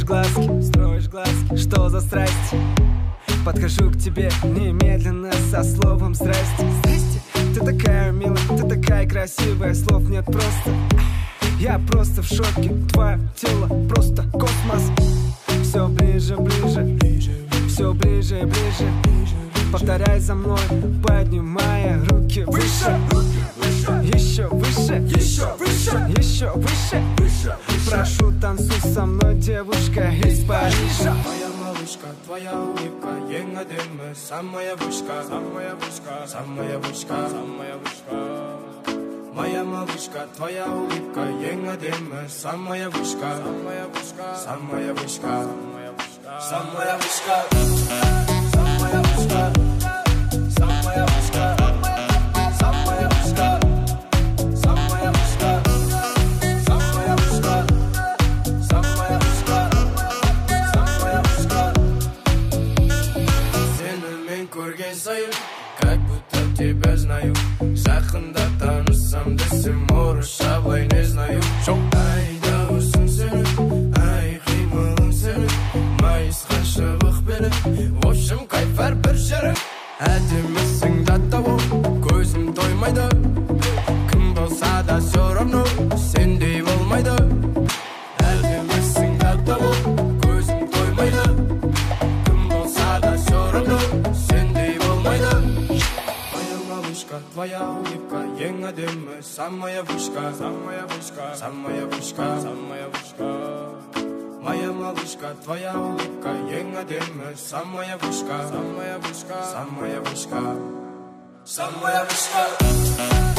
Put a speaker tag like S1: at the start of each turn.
S1: строишь глазки, что за страсть? Подхожу к тебе немедленно со словом здрасте. Ты такая милая, ты такая красивая, слов нет просто. Я просто в шоке, твое тело просто космос. Все ближе, все ближе и ближе. Повторяй за мной, поднимая руки выше. Еще выше, еще выше. Прошу, танцуй со мной, девушка из Парижа.
S2: Моя малышка, твоя улыбка, ең әдемі, самая вышка, самая вышка, самая вышка, самая вышка. Моя малышка, твоя улыбка, ең әдемі, самая вышка, самая вышка, самая вышка, самая вышка, самая вышка, самая вышка. Как будто тебя знаю, жақында танысам десем, орысша былай не знаю. Ай, дауысың сенің, ай, қимылың сенің, майысқан шыбық белің, в общем, кайф әр бір жерің. Әдемісің даттау, көзім тоймайды, кім болса да все равно, сендей болмайды. Әдемісің даттау, көзім тоймайды, кім болса да все равно, сендей болмайды. Твоя улыбка, ең әдемі, самая вышка, самая вышка, самая вышка, самая вышка. Моя малышка, твоя улыбка, ең әдемі, самая вышка, самая вышка, самая вышка, самая вышка.